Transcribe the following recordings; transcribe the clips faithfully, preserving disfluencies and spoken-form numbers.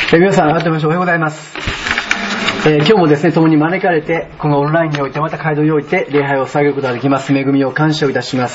えー、皆さん改めましておはようございます。えー、今日もですね共に招かれてこのオンラインにおいてまた街道において礼拝を捧げることができます。恵みを感謝をいたします。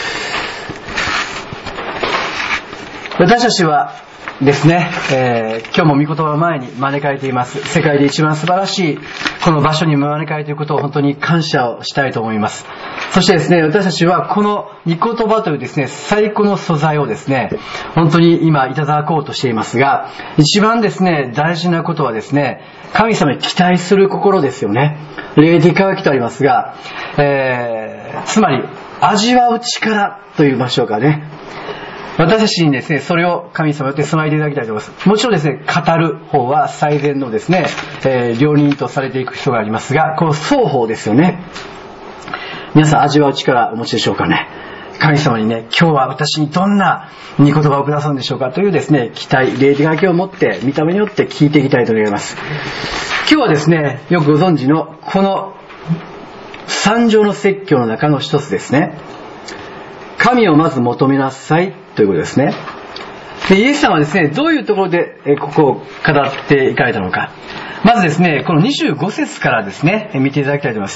私たちはですね、えー、今日も御言葉の前に招かれています。世界で一番素晴らしいこの場所に招かれていることを本当に感謝をしたいと思います。そしてですね、私たちはこの御言葉というですね最高の素材をですね本当に今いただこうとしていますが、一番ですね大事なことはですね神様に期待する心ですよね。霊的渇きとありますが、えー、つまり味わう力と言いましょうかね。私たちにですね、それを神様によって備えていただきたいと思います。もちろんですね、語る方は最善のですね、えー、料理人とされていく人がありますが、この双方ですよね。皆さん味わう力お持ちでしょうかね。神様にね、今日は私にどんな御言葉をくださるんでしょうかというですね、期待、霊的渇きを持って、見た目によって聞いていきたいと思います。今日はですね、よくご存知のこの三条の説教の中の一つですね。神をまず求めなさいということですね。で、イエス様はですね、どういうところでえここを語っていかれたのか。まずですね、このにじゅうご節からですね、見ていただきたいと思います。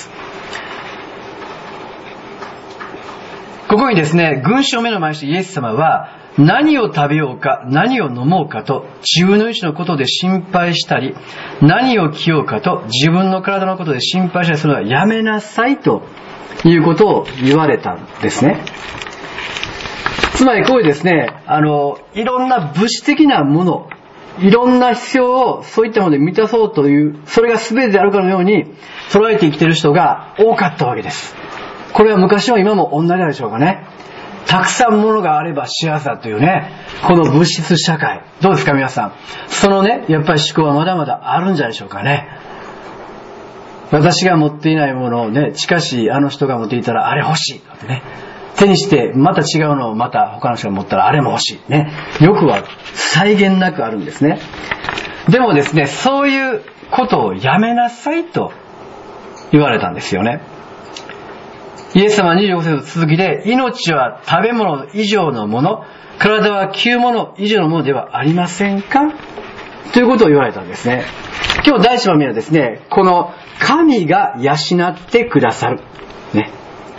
ここにですね、群衆を目の前にしてイエス様は、何を食べようか、何を飲もうかと、自分の命のことで心配したり、何を着ようかと、自分の体のことで心配したりするのはやめなさいということを言われたんですね。つまりこういうですね、あの、いろんな物質的なもの、いろんな必要をそういったもので満たそうという、それが全てであるかのように捉えて生きている人が多かったわけです。これは昔も今も同じでしょうかね。たくさんものがあれば幸せだというね、この物質社会。どうですか皆さん。そのね、やっぱり思考はまだまだあるんじゃないでしょうかね。私が持っていないものをね、近しいあの人が持っていたらあれ欲しいってね。手にしてまた違うのをまた他の人が持ったらあれも欲しいね。よくは際限なくあるんですね。でもですね、そういうことをやめなさいと言われたんですよね。イエス様はにじゅうご節の続きで、命は食べ物以上のもの、体は着るもの以上のものではありませんかということを言われたんですね。今日第一番目はですね、この神が養ってくださるね。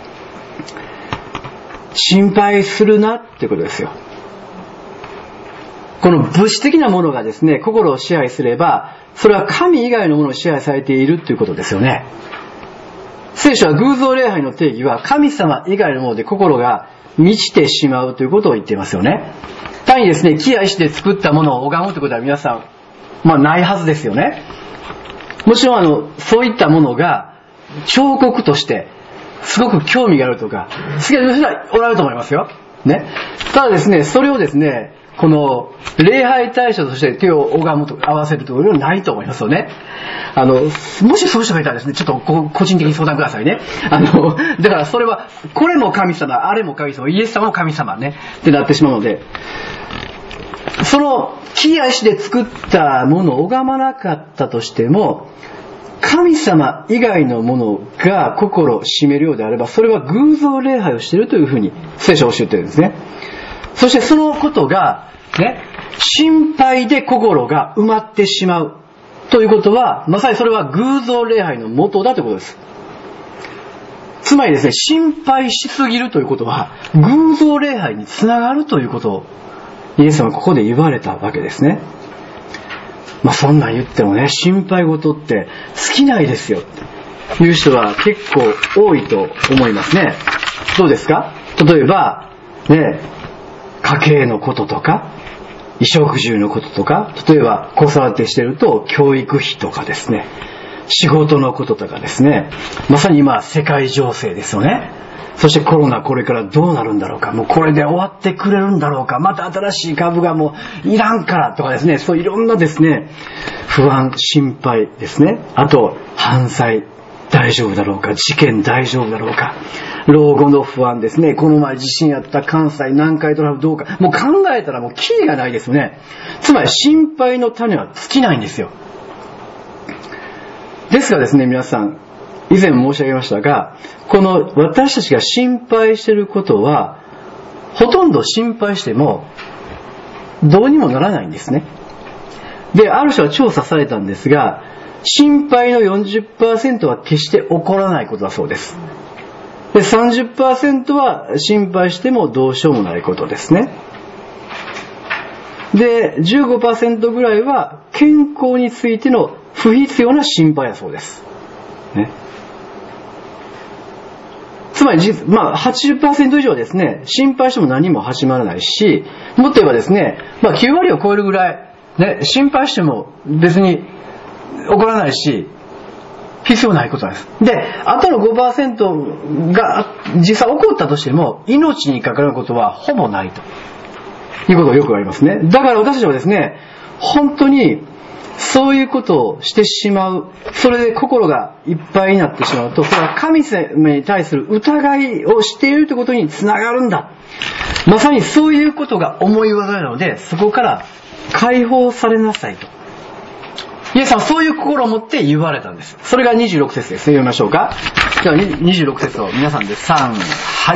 心配するなってことですよ。この物質的なものがですね、心を支配すれば、それは神以外のものを支配されているということですよね。聖書は偶像礼拝の定義は神様以外のもので心が満ちてしまうということを言っていますよね。単にですね、木や石で作ったものを拝むということは皆さん、まあないはずですよね。もちろんあの、そういったものが彫刻としてすごく興味があるとか、好きな人はおられると思いますよ。ね。ただですね、それをですね、この礼拝対象として手を拝むと合わせるというのはないと思いますよね。あの、もしそういう人がいたらですね、ちょっと個人的に相談くださいね。あの、だからそれは、これも神様、あれも神様、イエス様も神様ね、ってなってしまうので、その木や石で作ったものを拝まなかったとしても、神様以外のものが心を占めるようであれば、それは偶像礼拝をしているというふうに聖書は教えているんですね。そしてそのことが、ね、心配で心が埋まってしまうということは、まさにそれは偶像礼拝の元だということです。つまりですね、心配しすぎるということは、偶像礼拝につながるということを、イエス様はここで言われたわけですね。まあそんなん言ってもね、心配事って尽きないですよっていう人は結構多いと思いますね。どうですか？例えば、ね、家計のこととか、衣食住のこととか、例えば子育てしてると教育費とかですね、仕事のこととかですね、まさに今世界情勢ですよね。そしてコロナこれからどうなるんだろうか、もうこれで終わってくれるんだろうか、また新しい株がもういらんからとかですね、そういろんなですね、不安、心配ですね。あと、犯罪大丈夫だろうか、事件大丈夫だろうか、老後の不安ですね。この前地震やった関西南海トラフどうか、もう考えたらもうキリがないですよね。つまり心配の種は尽きないんですよ。ですがですね、皆さん、以前申し上げましたが、この私たちが心配していることは、ほとんど心配してもどうにもならないんですね。 で、ある人は調査されたんですが、心配の よんじゅっパーセント は決して起こらないことだそうです。で、さんじゅっパーセント は心配してもどうしようもないことですね。で、じゅうごパーセント ぐらいは健康についての不必要な心配だそうです。ね。つまり、まあ、はちじゅっパーセント 以上はですね、心配しても何も始まらないし、もっと言えばですね、まあ、きゅう割を超えるぐらい、ね、心配しても別に起こらないし、必要ないことなんです。で、あとの ごパーセント が実際起こったとしても、命に関わることはほぼないということがよくありますね。だから私たちはですね、本当にそういうことをしてしまう、それで心がいっぱいになってしまうと、それは神様に対する疑いをしているということにつながるんだ。まさにそういうことが思い技なので、そこから解放されなさいと。イエスさんはそういう心を持って言われたんです。それがにじゅうろく節です。読みましょうか。じゃあにじゅうろく節を皆さんでさん、はい。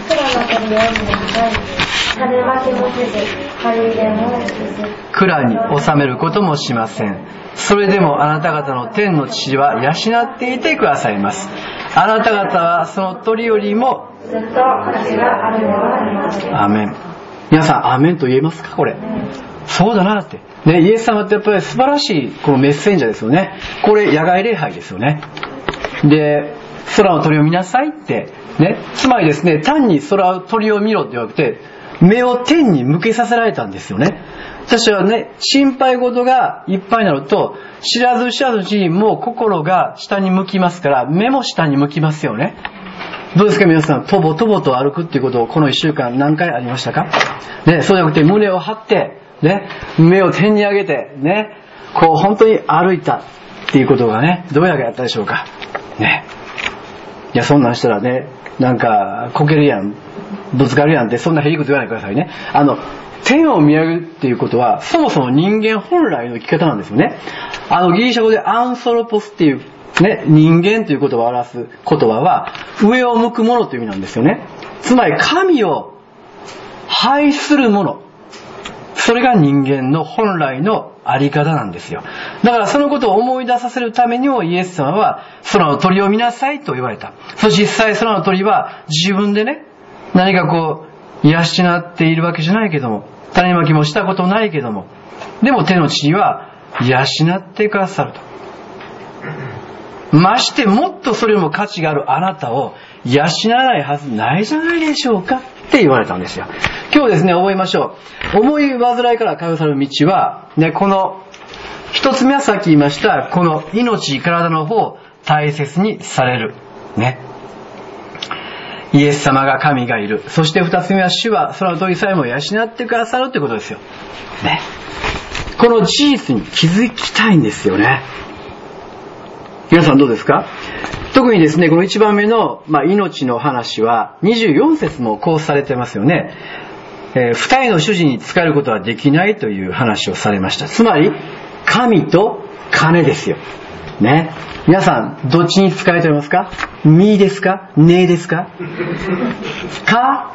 蔵に収めることもしません。それでもあなた方の天の父は養っていてくださいます。あなた方はその鳥よりもずっと価値があるのではありません。アーメン。皆さんアーメンと言えますかこれ。そうだなって。ね、イエス様ってやっぱり素晴らしいこのメッセンジャーですよね。これ野外礼拝ですよね。で、空の鳥を見なさいって。ね、つまりですね、単に空の鳥を見ろって言わなくて、目を天に向けさせられたんですよね。私はね、心配事がいっぱいになると、知らず知らずうちにもう心が下に向きますから、目も下に向きますよね。どうですか皆さん、とぼとぼと歩くっていうことをこの一週間何回ありましたか？ね、そうじゃなくて胸を張って、ね、目を天に上げて、ね、こう本当に歩いたっていうことがね、どうやらやったでしょうか。ね。いや、そんなんしたらね、なんか、こけるやん、ぶつかるやんって、そんなへりくつ言わないでくださいね。あの、天を見上げるっていうことは、そもそも人間本来の生き方なんですよね。あの、ギリシャ語でアンソロポスっていう、ね、人間という言葉を表す言葉は、上を向くものという意味なんですよね。つまり、神を拝するもの。それが人間の本来のあり方なんですよ。だからそのことを思い出させるためにもイエス様は空の鳥を見なさいと言われた。そして実際空の鳥は自分でね、何かこう養っているわけじゃないけども、種まきもしたことないけども、でも天の父は養ってくださると。ましてもっとそれよりも価値があるあなたを養わないはずないじゃないでしょうかって言われたんですよ。今日ですね、覚えましょう。思い煩いから解放される道は、ね、この一つ目はさっき言いました、この命、体の方を大切にされる。ね。イエス様が神がいる。そして二つ目は主は空の鳥さえも養ってくださるってことですよ。ね。この事実に気づきたいんですよね。皆さんどうですか？特にですね、この一番目の、まあ、命の話はにじゅうよん節もこうされてますよね。えー、二人の主人に仕えることはできないという話をされました。つまり神と金ですよ。ね。皆さんどっちに仕えておりますか？みですか？ねですか？か？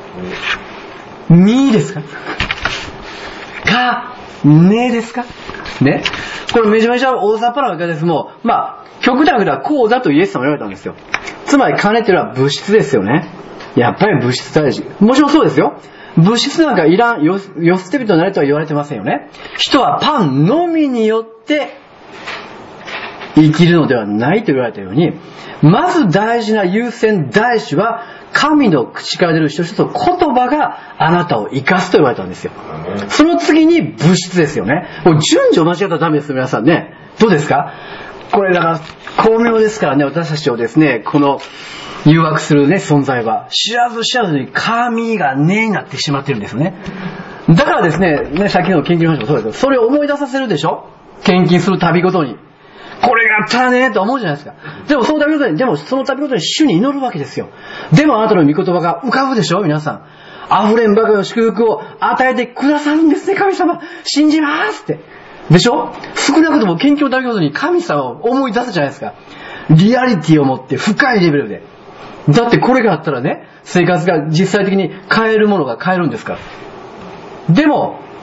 みですか？か？ねですか？ね。これめちゃめちゃ大雑把なわけですもん。まあ極端なこうだとイエス様は言われたんですよ。つまり金っていうのは物質ですよね。やっぱり物質大事。もちろんそうですよ。物質なんかいらん、よ、よ捨て人になれとは言われてませんよね。人はパンのみによって生きるのではないと言われたように、まず大事な優先第一は神の口から出る一つ一つの言葉があなたを生かすと言われたんですよ。その次に物質ですよね。もう順序間違ったらダメですよ皆さんね。どうですか？これだから巧妙ですからね、私たちをですね、この誘惑するね、存在は知らず知らずに神がねになってしまってるんですよね。だからですね、ね、さっきの献金の話もそうですけど、それを思い出させるでしょ？献金する度ごとに。これがあったらねと思うじゃないですか。でもその度ごとに、でもその度ごとに主に祈るわけですよ。でもあなたの御言葉が浮かぶでしょ皆さん。溢れんばかりの祝福を与えてくださるんですね、神様。信じますって。でしょ？少なくとも献金を度ごとに神様を思い出すじゃないですか。リアリティを持って深いレベルで。だってこれがあったらね、生活が実際的に変えるものが変えるんですから。でも、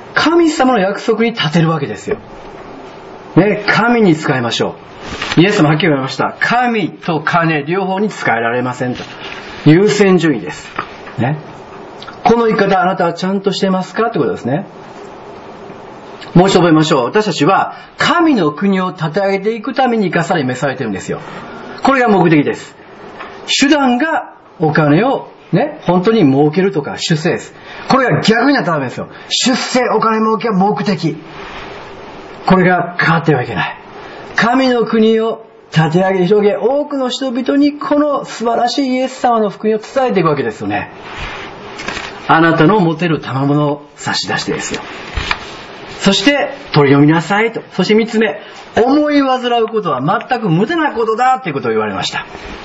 神様の約束に立てるわけですよ。ね、神に仕えましょう。イエスもはっきり言われました。神と金両方に仕えられませんと。優先順位です。ね。この言い方あなたはちゃんとしてますかってことですね。もう一度覚えましょう。私たちは神の国を立て上げていくために生かされ召されてるんですよ。これが目的です。手段がお金をね、本当に儲けるとか出世です。これが逆になったらダメですよ。出世、お金儲けは目的。これが変わってはいけない。神の国を立て上げ広げ、多くの人々にこの素晴らしいイエス様の福音を伝えていくわけですよね。あなたの持てる賜物を差し出してですよ。そして取り読みなさいと。そして三つ目、思い煩うことは全く無駄なことだということを言われました。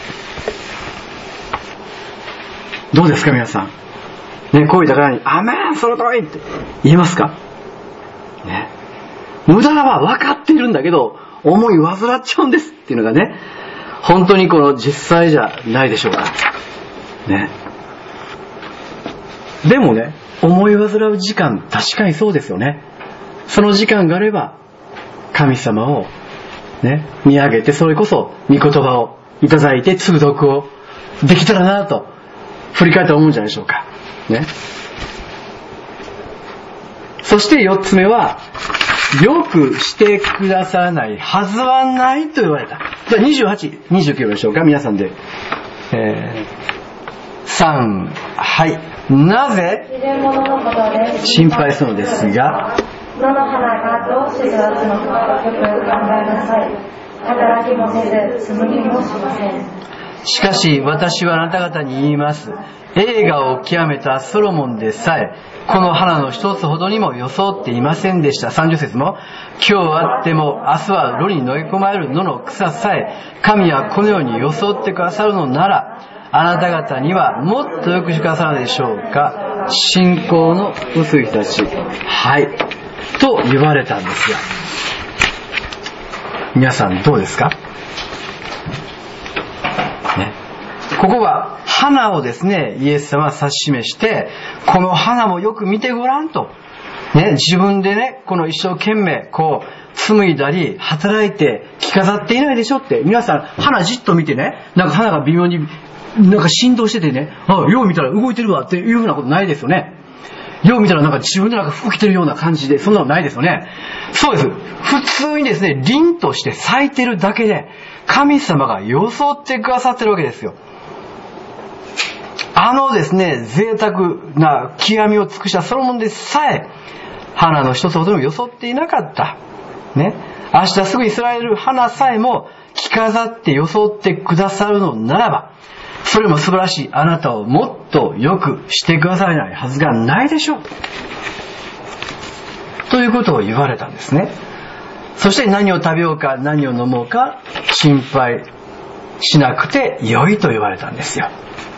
どうですか皆さん。ね、こういうだからに、アメンその通りって言えますかね。無駄は分かっているんだけど、思い煩っちゃうんですっていうのがね、本当にこの実際じゃないでしょうか。ね。でもね、思い煩う時間、確かにそうですよね。その時間があれば、神様をね、見上げて、それこそ御言葉をいただいて、通読をできたらなと、振り返って思うんじゃないでしょうか。ね。そして四つ目は、よくしてくださらないはずはないと言われた。じゃあにじゅうはち、にじゅうきゅうでしょうか、皆さんで。えー、さん、はい。なぜ心配するのですが、 野の花がどうして育つのかよく考えなさい。働きもせず、紡ぎもしません。 しかし私はあなた方に言います。栄華を極めたソロモンでさえ、この花の一つほどにも装っていませんでした。さんじゅう節も、今日あっても明日は炉に飲み込まれる野の草さえ、神はこのように装ってくださるのなら、あなた方にはもっとよくしてくださるでしょうか。信仰の薄い人たち。はい。と言われたんですよ。皆さんどうですかね。ここは花をですね、イエス様は指し示して、この花もよく見てごらんと。ね、自分でね、この一生懸命、こう、紡いだり、働いて、着飾っていないでしょって。皆さん、花じっと見てね、なんか花が微妙に、なんか振動しててね、あ、よう見たら動いてるわっていうふうなことないですよね。よう見たらなんか自分でなんか服着てるような感じで、そんなのないですよね。そうです。普通にですね、凛として咲いてるだけで、神様が装ってくださってるわけですよ。あのですね、贅沢な極みを尽くしたソロモンでさえ、花の一つほどにも装っていなかった。ね。明日すぐにイスラエル花さえも着飾って装ってくださるのならば、それも素晴らしいあなたをもっとよくしてくださらないはずがないでしょう。ということを言われたんですね。そして何を食べようか何を飲もうか心配しなくて良いと言われたんですよ。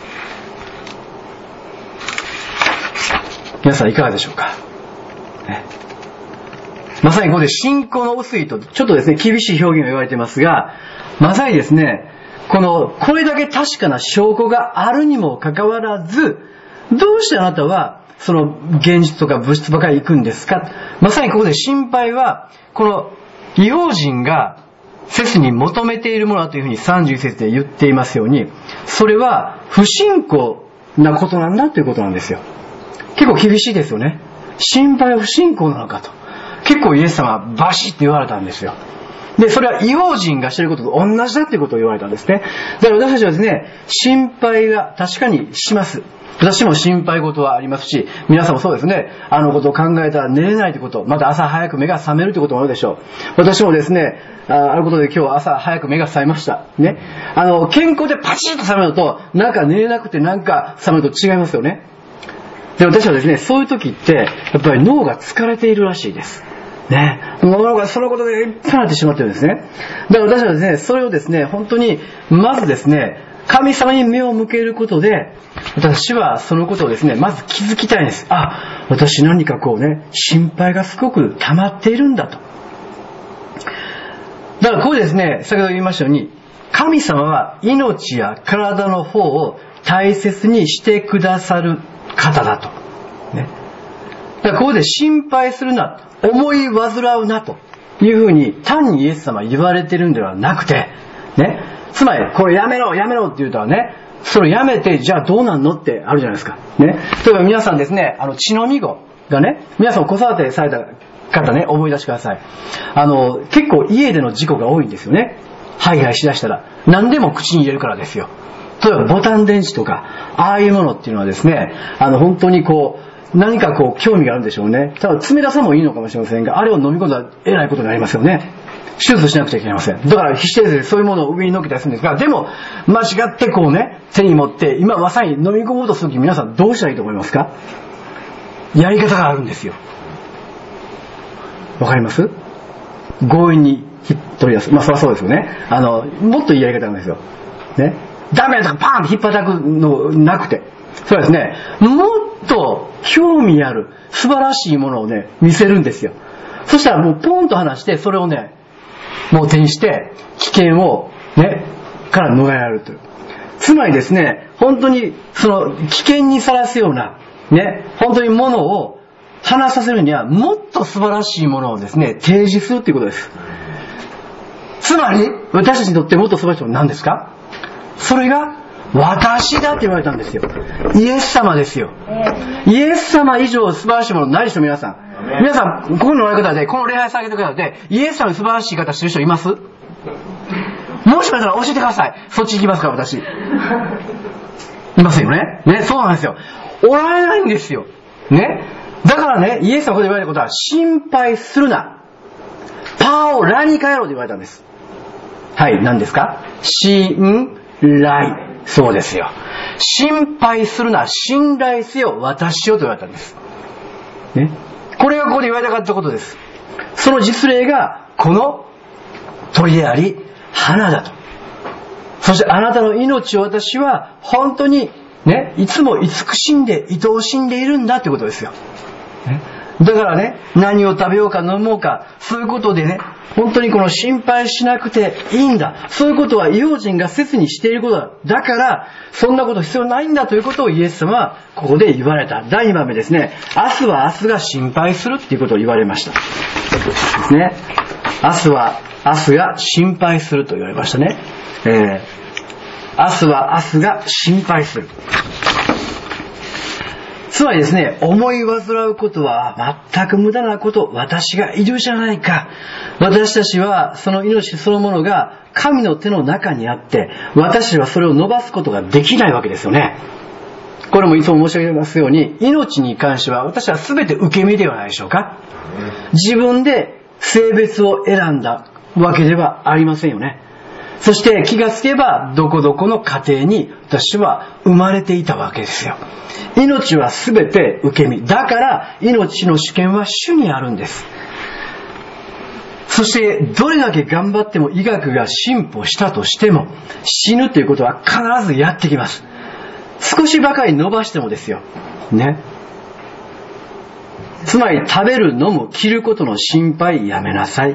皆さんいかがでしょうか、ね、まさにここで信仰の薄いとちょっとですね厳しい表現を言われていますが、まさにですねこのこれだけ確かな証拠があるにもかかわらず、どうしてあなたはその現実とか物質ばかり行くんですか。まさにここで心配はこの異邦人が切に求めているものだというふうにさんじゅういち節で言っていますように、それは不信仰なことなんだということなんですよ。結構厳しいですよね。心配は不信仰なのかと結構イエス様はバシッと言われたんですよ。で、それは異邦人がしていることと同じだということを言われたんですね。だから私たちはですね、心配が確かにします。私も心配事はありますし、皆さんもそうですね、あのことを考えたら寝れないということ、また朝早く目が覚めるということもあるでしょう。私もですね、あることで今日朝早く目が覚めました。ね。あの、健康でパチッと覚めるのと、なんか寝れなくてなんか覚めると違いますよね。で、私はですね、そういう時って、やっぱり脳が疲れているらしいです。ね。脳がそのことでいっぱいになってしまってるんですね。だから私はですね、それをですね、本当に、まずですね、神様に目を向けることで、私はそのことをですね、まず気づきたいんです。あ、私何かこうね、心配がすごく溜まっているんだと。だからこうですね、先ほど言いましたように、神様は命や体の方を大切にしてくださる方だと。ね。 だからここで心配するな、思い煩うなというふうに単にイエス様は言われてるんではなくて、ね、つまりこれやめろやめろって言うとはね、それやめてじゃあどうなんのってあるじゃないですか。ね、例えば皆さんですね、あの血のみ子がね、皆さん子育てされた方ね、思い出してください。あの結構家での事故が多いんですよね。ハイハイしだしたら何でも口に入れるからですよ。例えばボタン電池とかああいうものっていうのはですね、あの本当にこう何かこう興味があるんでしょうね。ただ冷たさもいいのかもしれませんが、あれを飲み込んだらえらいことになりますよね。手術しなくちゃいけません。だから必死でそういうものを上に乗っけたりするんですが、でも間違ってこうね、手に持って今まさに飲み込もうとするとき、皆さんどうしたらいいと思いますか？やり方があるんですよ。わかります？強引に引っ取り出す。まあそりゃそうですよね。あのもっといいやり方なんですよ。ね、ダメだとかパーンと引っ叩くのなくて、そうですね、もっと興味ある素晴らしいものをね見せるんですよ。そしたらもうポンと離してそれをねもう手にして危険をねから逃れられるという。つまりですね、本当にその危険にさらすようなね、本当にものを話させるにはもっと素晴らしいものをですね提示するということです。つまり私たちにとってもっと素晴らしいものは何ですか？それが私だって言われたんですよ。イエス様ですよ。イエス様以上素晴らしいものないでしょ。皆さん皆さんここのお方でこの礼拝されてる方でイエス様に素晴らしい方知る人います？もしかしたら教えてください。そっち行きますから私。いませんよね。ね、そうなんですよ。おられないんですよ。ね。だからね、イエス様がここで言われたことは心配するな。パオラに変えろと言われたんです。はい、何ですか？信頼。そうですよ。心配するな、信頼せよ、私をと言われたんです。ね。これがここで言われたかったことです。その実例がこの鳥であり花だと。そしてあなたの命を私は本当にね、いつも慈しんで愛おしんでいるんだということですよ。ね、だからね、何を食べようか飲もうか、そういうことでね、本当にこの心配しなくていいんだ。そういうことは異邦人が切にしていることだ。だから、そんなこと必要ないんだということをイエス様はここで言われた。だいにばんめですね。明日は明日が心配するっていうことを言われました。ですね。明日は明日が心配すると言われましたね。えー、明日は明日が心配する。つまりですね、思い煩うことは全く無駄なこと、私がいるじゃないか。私たちはその命そのものが神の手の中にあって、私たちはそれを伸ばすことができないわけですよね。これもいつも申し上げますように、命に関しては私は全て受け身ではないでしょうか。自分で性別を選んだわけではありませんよね。そして気がつけばどこどこの家庭に私は生まれていたわけですよ。命はすべて受け身。だから命の主権は主にあるんです。そしてどれだけ頑張っても医学が進歩したとしても死ぬということは必ずやってきます。少しばかり伸ばしてもですよ。ね。つまり食べる、飲む、着ることの心配やめなさい。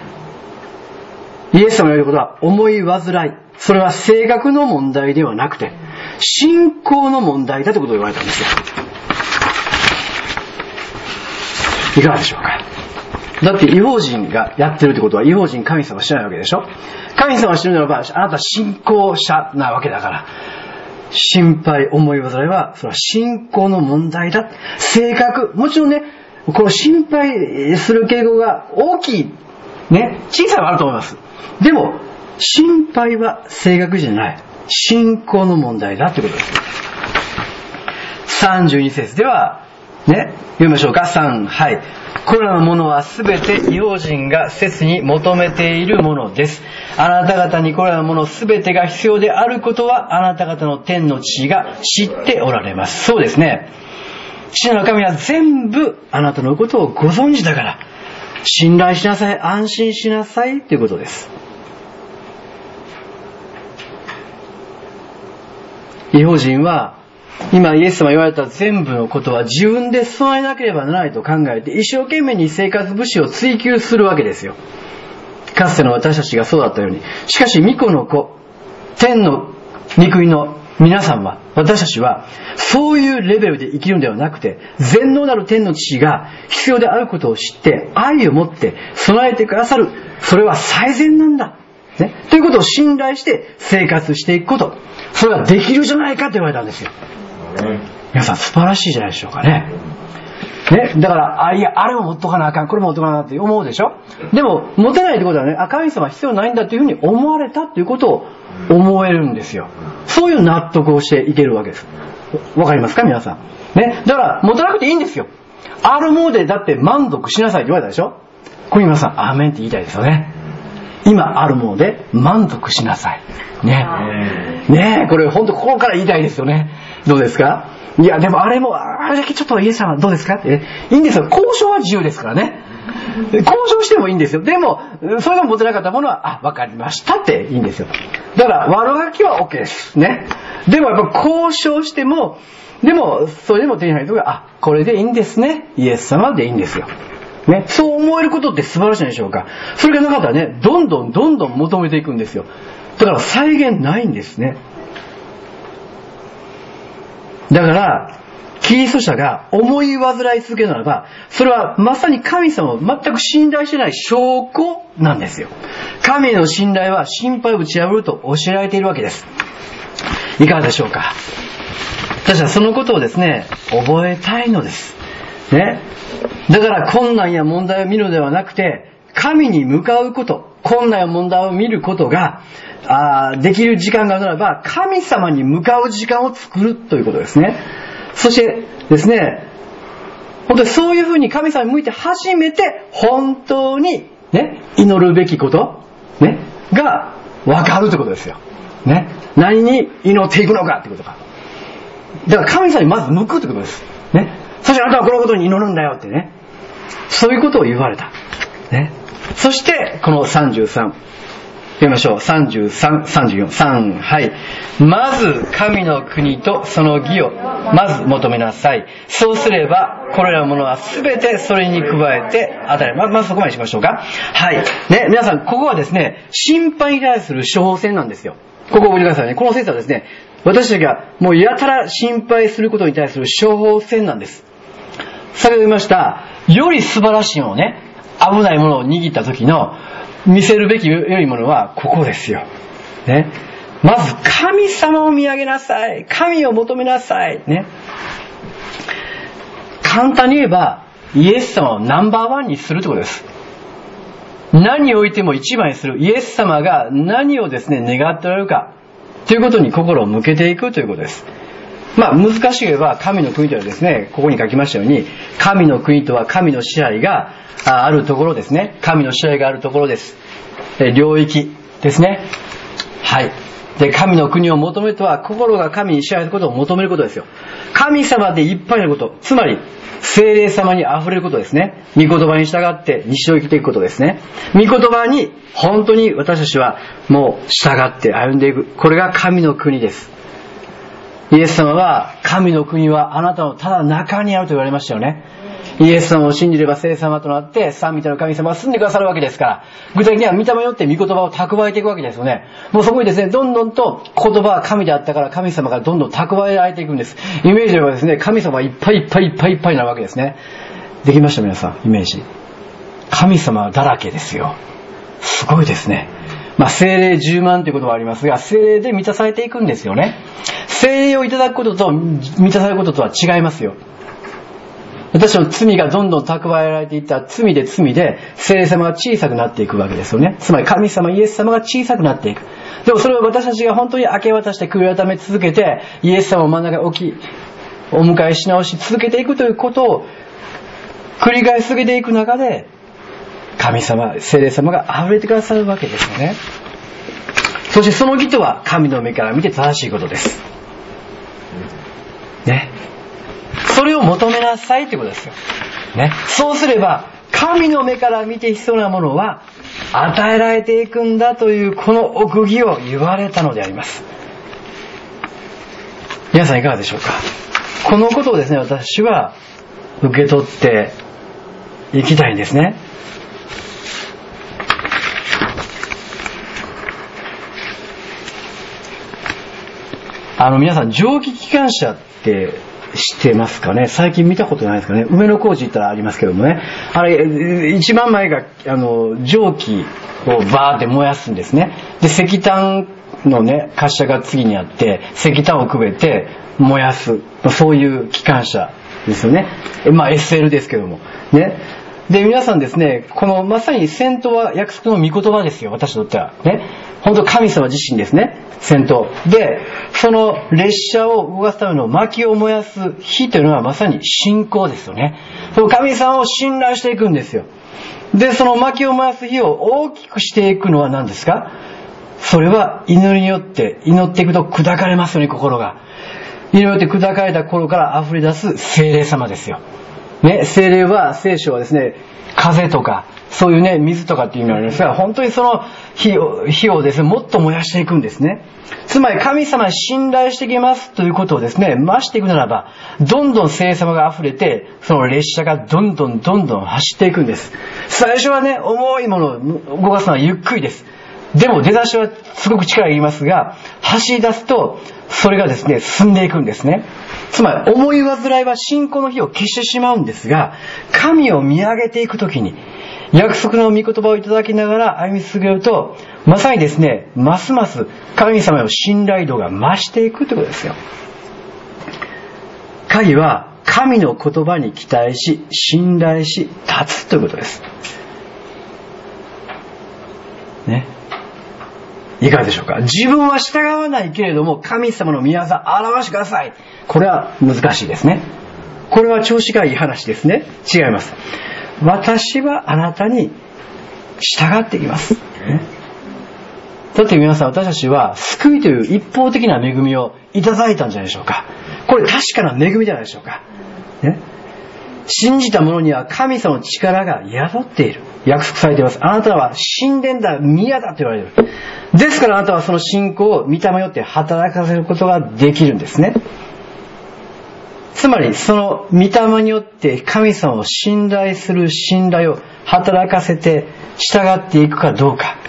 イエス様が言うことは思い煩い。それは性格の問題ではなくて信仰の問題だということを言われたんですよ。いかがでしょうか。だって異邦人がやってるってことは異邦人神様は知らないわけでしょ。神様は知るならばあなたは信仰者なわけだから、心配思い煩いはそれは信仰の問題だ。性格もちろんね、この心配する傾向が大きいね、小さいはあると思います。でも心配は性格じゃない、信仰の問題だってことです。さんじゅうに節ではね、読みましょうか。さん、はい。これらのものはすべて異邦人が切に求めているものです。あなた方にこれらのものすべてが必要であることはあなた方の天の父が知っておられます。そうですね。父の神は全部あなたのことをご存知だから信頼しなさい、安心しなさいということです。異邦人は今イエス様が言われた全部のことは自分で備えなければならないと考えて一生懸命に生活物資を追求するわけですよ。かつての私たちがそうだったように。しかし御子の子、天の御国の皆さんは、私たちは、そういうレベルで生きるのではなくて、全能なる天の父が必要であることを知って、愛を持って備えてくださる。それは最善なんだ。ね。ということを信頼して生活していくこと。それはできるじゃないかと言われたんですよ。皆さん素晴らしいじゃないでしょうかね。ね。だから、あ、いや、あれも持っとかなあかん、これも持っとかなあかんって思うでしょ。でも、持てないってことはね、あ、神様必要ないんだというふうに思われたということを思えるんですよ。そういう納得をしていけるわけです。わかりますか皆さん。ね。だから、持たなくていいんですよ。あるものでだって満足しなさいって言われたでしょ。これ皆さん、アーメンって言いたいですよね。今あるもので満足しなさい。ね。ねえ、これ本当心から言いたいですよね。どうですか？いや、でもあれも、あれだけちょっとイエス様どうですかって、いいんですよ。交渉は自由ですからね。交渉してもいいんですよ。でも、それが持てなかったものは、あ、わかりましたっていいんですよ。だから、悪ガキは OK です。ね。でもやっぱ交渉しても、でも、それでも手に入るとが、あ、これでいいんですね。イエス様でいいんですよ。ね。そう思えることって素晴らしいでしょうか。それがなかったらね、どんどんどんどん求めていくんですよ。だから再現ないんですね。だから、キリスト者が思い煩い続けるならば、それはまさに神様を全く信頼してない証拠なんですよ。神への信頼は心配を打ち破ると教えられているわけです。いかがでしょうか。私はそのことをですね、覚えたいのです。ね。だから困難や問題を見るのではなくて、神に向かうこと、困難や問題を見ることが、あできる時間があるならば、神様に向かう時間を作るということですね。そしてですね、本当にそういうふうに神様に向いて初めて、本当にね、祈るべきこと、ね、が分かるということですよ。ね。何に祈っていくのかということか。だから神様にまず向くということです。ね。そしてあなたはこのことに祈るんだよってね。そういうことを言われた。ね。そして、このさんじゅうさん。読みましょう。さんじゅうさん、さんじゅうよん、さん、はい。まず神の国とその義をまず求めなさい。そうすればこれらのものはすべてそれに加えて与える。ま, まずそこまでしましょうか。はい。ね、皆さんここはですね、心配に対する処方箋なんですよ。ここを覚えてくださいね。この説はですね、私たちがもうやたら心配することに対する処方箋なんです。先ほど言いました、より素晴らしいものをね、危ないものを握った時の見せるべき良いものはここですよ。ね。まず神様を見上げなさい。神を求めなさい。ね。簡単に言えば、イエス様をナンバーワンにするということです。何においても一番にする。イエス様が何をですね、願っておられるかということに心を向けていくということです。まあ難しく言えば、神の国とはですね、ここに書きましたように、神の国とは神の支配があるところですね。神の支配があるところです。領域ですね。はい。で、神の国を求めるとは、心が神に支配することを求めることですよ。神様でいっぱいのこと、つまり聖霊様に溢れることですね。御言葉に従って日常生きていくことですね。御言葉に本当に私たちはもう従って歩んでいく。これが神の国です。イエス様は、神の国はあなたのただ中にあると言われましたよね。イエス様を信じれば聖霊様となって、三位一体の神様が住んでくださるわけですから、具体的には御霊によって御言葉を蓄えていくわけですよね。もうそこにですね、どんどんと言葉は神であったから神様がどんどん蓄えられていくんです。イメージではですね、神様はいっぱいいっぱいいっぱいいっぱいなわけですね。できました皆さん、イメージ。神様だらけですよ。すごいですね。まあ、聖霊じゅうまんということはありますが、聖霊で満たされていくんですよね。聖霊をいただくことと満たされることとは違いますよ。私の罪がどんどん蓄えられていった罪で罪で聖霊様が小さくなっていくわけですよね。つまり神様イエス様が小さくなっていく。でもそれを私たちが本当に明け渡して悔い改め続けて、イエス様を真ん中に置き、お迎えし直し続けていくということを繰り返し続けていく中で、神様、聖霊様が溢れてくださるわけですよね。そしてその義とは神の目から見て正しいことです。ね。それを求めなさいってことですよ。ね。そうすれば、神の目から見て必要なものは与えられていくんだというこの奥義を言われたのであります。皆さんいかがでしょうか。このことをですね、私は受け取っていきたいんですね。 あの皆さん蒸気機関車って知ってますかね。最近見たことないですかね。梅の工事行ったらありますけどもね。あれ一番前があの蒸気をバーって燃やすんですね。で石炭のね滑車が次にあって石炭をくべて燃やす、そういう機関車ですよね。まあ エスエル ですけどもね。で皆さんですね、このまさに先頭は約束の御言葉ですよ。私にとってはね、本当神様自身ですね、先頭で。その列車を動かすための薪を燃やす火というのはまさに信仰ですよね。その神様を信頼していくんですよ。でその薪を燃やす火を大きくしていくのは何ですか。それは祈りによって、祈っていくと砕かれますよね、心が。祈りによって砕かれた心から溢れ出す聖霊様ですよね。聖霊は、聖書はですね、風とかそういうね、水とかっていう意味なんですが、本当にその火を、火をですね、もっと燃やしていくんですね。つまり神様に信頼していきますということをですね、増していくならば、どんどん聖霊様が溢れて、その列車がどんどんどんどん走っていくんです。最初はね、重いものを動かすのはゆっくりです。でも出だしはすごく力がいりますが、走り出すとそれがですね、進んでいくんですね。つまり思い煩いは信仰の火を消してしまうんですが、神を見上げていくときに約束の御言葉をいただきながら歩み進めると、まさにですね、ますます神様の信頼度が増していくということですよ。鍵は神の言葉に期待し、信頼し、立つということですね。いかがでしょうか。自分は従わないけれども神様の御業を表してください。これは難しいですね。これは調子がいい話ですね。違います。私はあなたに従っていきます、ね、だって皆さん、私たちは救いという一方的な恵みをいただいたんじゃないでしょうか。これ確かな恵みじゃないでしょうか、ね、信じた者には神様の力が宿っている、約束されています。あなたは神殿だ、宮だと言われる。ですからあなたはその信仰を御霊によって働かせることができるんですね。つまりその御霊によって神様を信頼する信頼を働かせて従っていくかどうか。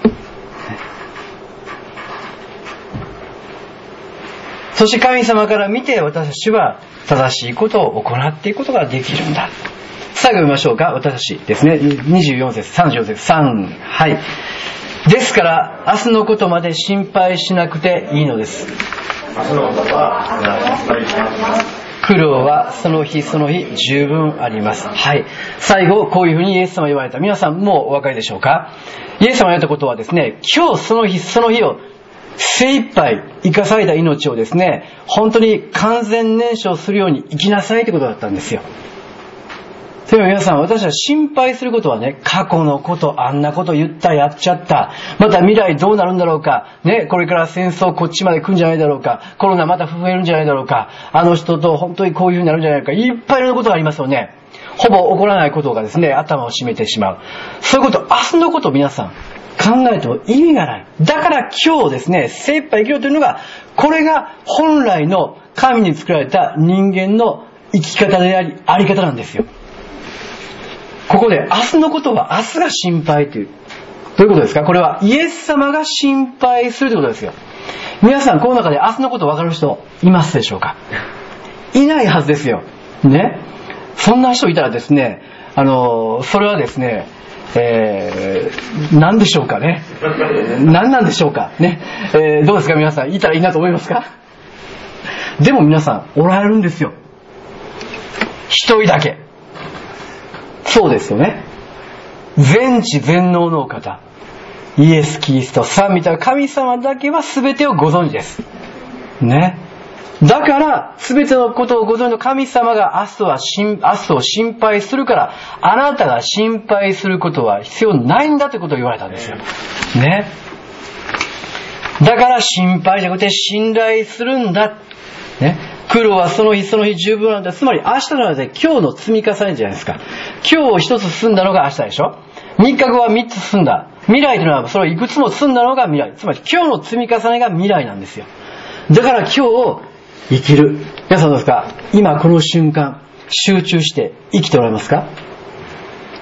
そして神様から見て私たちは正しいことを行っていくことができるんだ。最後読みましょうか。私たちですね、にじゅうよん節、さんじゅうよん節、さん、はい。ですから明日のことまで心配しなくていいのです。明日のことは心配しなくていいのです。苦労はその日その日十分あります。はい。最後こういうふうにイエス様は言われた。皆さんもうお分かりでしょうか。イエス様が言ったことはですね、今日その日その日を精一杯生かされた命をですね、本当に完全燃焼するように生きなさいということだったんですよ。でも皆さん、私は心配することはね、過去のこと、あんなこと言ったやっちゃった、また未来どうなるんだろうかね、これから戦争こっちまで来るんじゃないだろうか、コロナまた増えるんじゃないだろうか、あの人と本当にこういう風になるんじゃないか、いっぱいのことがありますよね。ほぼ起こらないことがですね、頭を占めてしまう。そういうこと、明日のことを皆さん考えても意味がない。だから今日ですね、精一杯生きようというのが、これが本来の神に作られた人間の生き方であり、あり方なんですよ。ここで明日のことは明日が心配という、どういうことですか。これはイエス様が心配するということですよ。皆さんこの中で明日のこと分かる人いますでしょうか。いないはずですよね。そんな人いたらですね、あのそれはですね、えー、何でしょうかね。何なんでしょうかね、えー、どうですか皆さん、いたらいいなと思いますか。でも皆さんおられるんですよ、一人だけ。そうですよね。全知全能のお方、イエス・キリスト、三位一体神様だけは全てをご存知ですね。だから全てのことをご存知の神様が明日は明日を心配するから、あなたが心配することは必要ないんだということを言われたんですよね。だから心配じゃなくて信頼するんだね。苦労はその日その日十分なんだ。つまり明日なので今日の積み重ねじゃないですか。今日一つ進んだのが明日でしょ。三日後は三つ進んだ。未来というのはそれをいくつも進んだのが未来。つまり今日の積み重ねが未来なんですよ。だから今日を生きる。皆さんどうですか。今この瞬間集中して生きておられますか。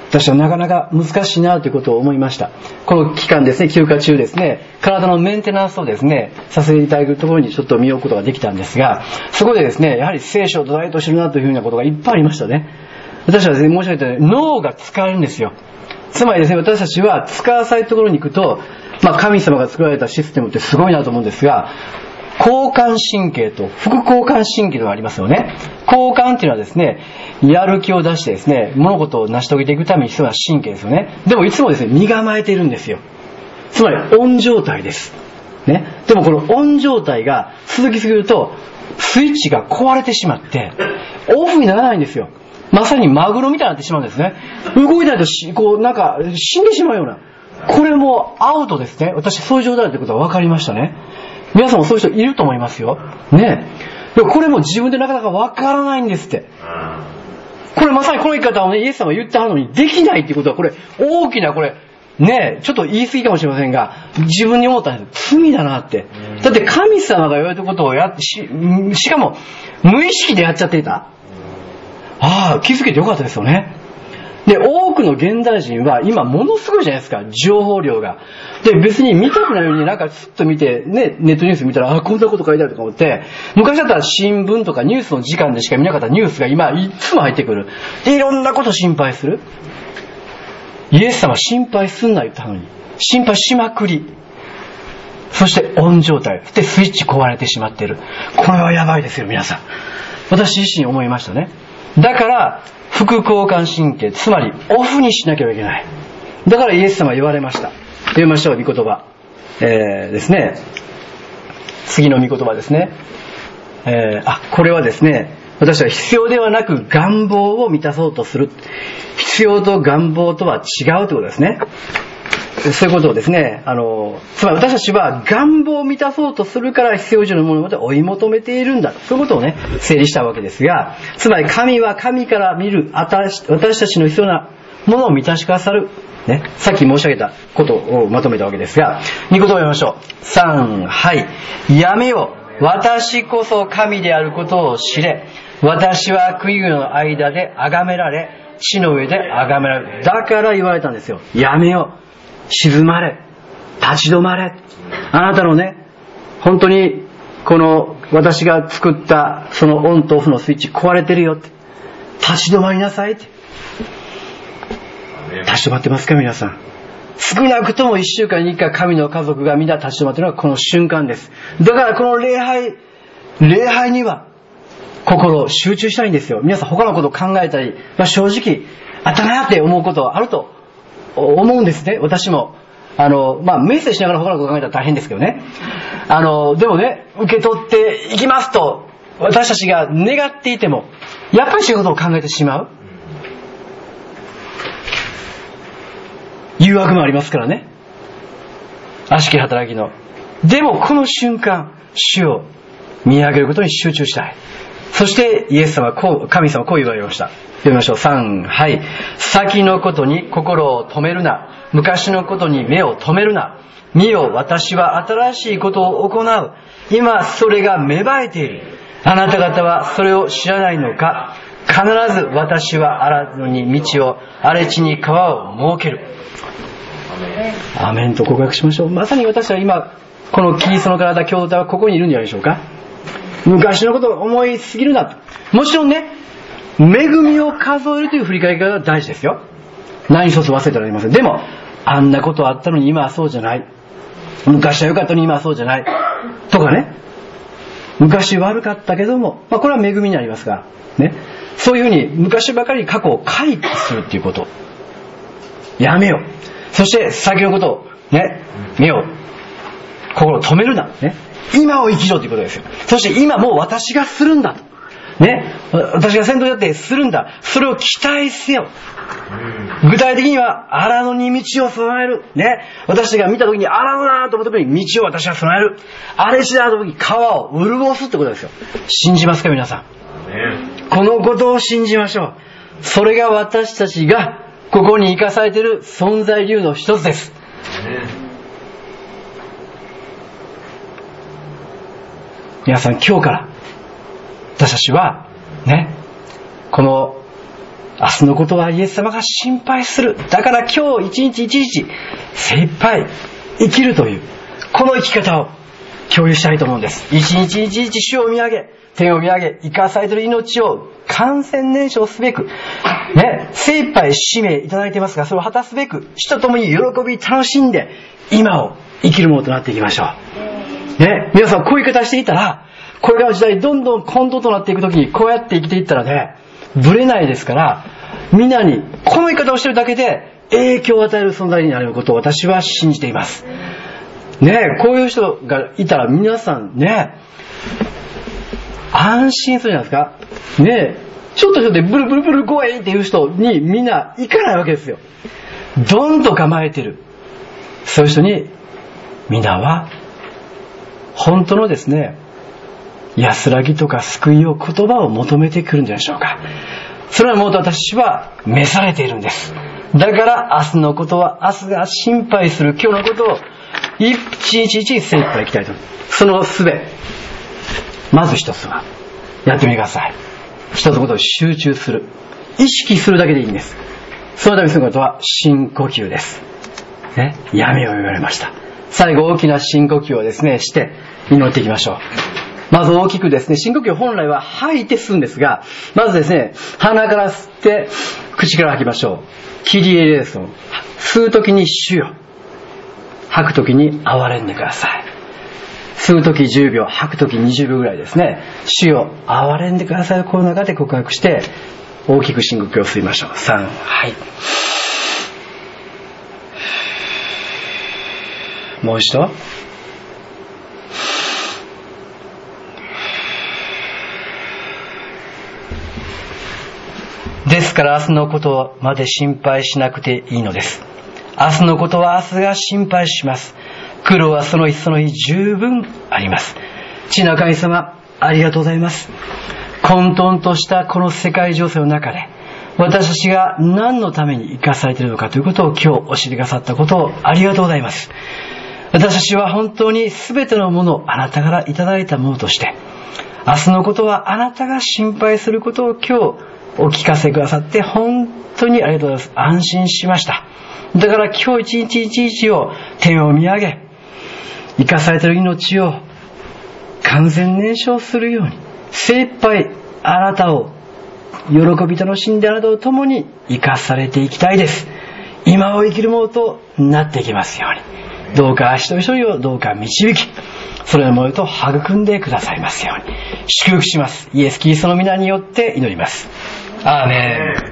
私はなかなか難しいなということを思いました。この期間ですね、休暇中ですね、体のメンテナンスをですね、させていただくところにちょっと見ようことができたんですが、そこでですね、やはり聖書を土台としてるなというふうなことがいっぱいありましたね。私はですね、申し上げたように脳が使えるんですよ。つまりですね、私たちは使わされるところに行くと、まあ神様が作られたシステムってすごいなと思うんですが、交感神経と副交感神経がありますよね。交感っていうのはですね、やる気を出してですね、物事を成し遂げていくために必要な神経ですよね。でもいつもですね、身構えているんですよ。つまりオン状態です。ね。でもこのオン状態が続きすぎると、スイッチが壊れてしまって、オフにならないんですよ。まさにマグロみたいになってしまうんですね。動いないとし、こう、なんか、死んでしまうような。これもアウトですね。私そういう状態だということは分かりましたね。皆さんもそういう人いると思いますよ。ね。でもこれも自分でなかなか分からないんですって。これまさにこの言い方をね、イエス様が言ってはるのにできないっていうことは、これ大きなこれ、ね、ちょっと言い過ぎかもしれませんが、自分に思ったんです。罪だなって。だって神様が言われたことをやってし、しかも無意識でやっちゃっていた。ああ、気づけてよかったですよね。で、多くの現代人は今ものすごいじゃないですか、情報量が。で、別に見たくないようになんかスッと見て、ね、ネットニュース見たら、あ、こんなこと書いてあるとか思って、昔だったら新聞とかニュースの時間でしか見なかったニュースが今いつも入ってくる。で、いろんなこと心配する。イエス様心配すんな言ったのに、心配しまくり。そしてオン状態。で、スイッチ壊れてしまっている。これはやばいですよ、皆さん。私自身思いましたね。だから、副交感神経、つまりオフにしなきゃいけない。だからイエス様は言われました。読みましょう、御言葉。えー、ですね。次の御言葉ですね。えー、あ、これはですね、私は必要ではなく願望を満たそうとする。必要と願望とは違うということですね。そういうことをですね、あの、つまり私たちは願望を満たそうとするから必要以上のものまで追い求めているんだ。そういうことをね、整理したわけですが、つまり神は神から見る私たちの必要なものを満たしくださる。ね、さっき申し上げたことをまとめたわけですが、御言葉を読みましょう。さん、はい。やめよ。私こそ神であることを知れ。私は国々の間で崇められ、地の上で崇められる。だから言われたんですよ。やめよ。静まれ。立ち止まれ。あなたのね、本当にこの私が作ったそのオンとオフのスイッチ壊れてるよって。立ち止まりなさいって。立ち止まってますか皆さん。少なくとも一週間に一回神の家族が皆立ち止まっているのはこの瞬間です。だからこの礼拝、礼拝には心を集中したいんですよ。皆さん他のことを考えたり、まあ、正直あったなって思うことはあると思うんですね。私もあの、まあ、メッセージしながら他のことを考えたら大変ですけどね。あのでもね、受け取っていきますと私たちが願っていてもやっぱりそういうことを考えてしまう誘惑もありますからね。悪しき働きの。でもこの瞬間、主を見上げることに集中したい。そしてイエス様はこう、神様はこう言われました。読みましょう。さん、はい。先のことに心を止めるな。昔のことに目を止めるな。見よ、私は新しいことを行う。今それが芽生えている。あなた方はそれを知らないのか。必ず私は荒野に道を、荒れ地に川を設ける。アーメンと告白しましょう。まさに私は今このキリストの体教会はここにいるんじゃないでしょうか。昔のことを思いすぎるなと。もちろんね、恵みを数えるという振り返り方が大事ですよ。何一つ忘れてはなりません。でもあんなことあったのに今はそうじゃない、昔は良かったのに今はそうじゃないとかね、昔悪かったけども、まあ、これは恵みになりますがね、そういうふうに昔ばかり過去を回帰するっていうことやめよう。そして先のことをね、目を心を止めるな、ね、今を生きろということですよ。そして今もう私がするんだと、ね、私が先頭になってするんだ、それを期待せよ。具体的には荒野に道を備える、ね、私が見た時に荒野だと思った時に道を私は備える、荒れ地だと思った時に川を潤すってことですよ。信じますか皆さん。このことを信じましょう。それが私たちがここに生かされている存在理由の一つです。皆さん今日から私たちはね、この明日のことはイエス様が心配する。だから今日一日一日精一杯生きるという、この生き方を共有したいと思うんです。一日一日主を見上げ、天を見上げ、生かされている命を完全燃焼すべく、ね、精一杯使命いただいていますが、それを果たすべく、主と共に喜び楽しんで、今を生きるものとなっていきましょう。ね、皆さんこういう言い方していたら、これからの時代どんどん混沌となっていくときに、こうやって生きていったらね、ぶれないですから、みんなにこの言い方をしているだけで影響を与える存在になることを私は信じています。ねえ、こういう人がいたら皆さんね、安心するじゃないですか。ねえ、ちょっとちょっとブルブルブルゴーイっていう人にみんな行かないわけですよ。ドンと構えてる。そういう人にみんなは本当のですね、安らぎとか救いを言葉を求めてくるんじゃないでしょうか。それはもう私は召されているんです。だから明日のことは明日が心配する今日のことを一日一日精一杯いきたいと思います。その術、まず一つはやってみてください。一つのことを集中する、意識するだけでいいんです。そのためにすることは深呼吸です、ね、闇を言われました。最後大きな深呼吸をですねして祈っていきましょう。まず大きくですね、深呼吸本来は吐いて吸うんですが、まずですね、鼻から吸って口から吐きましょう。キリエレーソン。吸うときに主よ、吐くときに憐れんでください。吸うときじゅうびょう、吐くときにじゅうびょうぐらいですね。主よ、憐れんでください。この中で告白して大きく深呼吸を吸いましょう。さん、はい。もう一度。ですから明日のことまで心配しなくていいのです。明日のことは明日が心配します。苦労はその日その日十分あります。父なる神様、ありがとうございます。混沌としたこの世界情勢の中で、私たちが何のために生かされているのかということを今日教えてくださったことをありがとうございます。私たちは本当に全てのものをあなたからいただいたものとして、明日のことはあなたが心配することを今日お聞かせくださって本当にありがとうございます。安心しました。だから今日一日一日を天を見上げ、生かされている命を完全燃焼するように精一杯あなたを喜び楽しんであなたと共に生かされていきたいです。今を生きるものとなっていきますように、どうか一人一人をどうか導き、それのものと育んでくださいますように祝福します。イエス・キリストの皆によって祈ります。アーメン。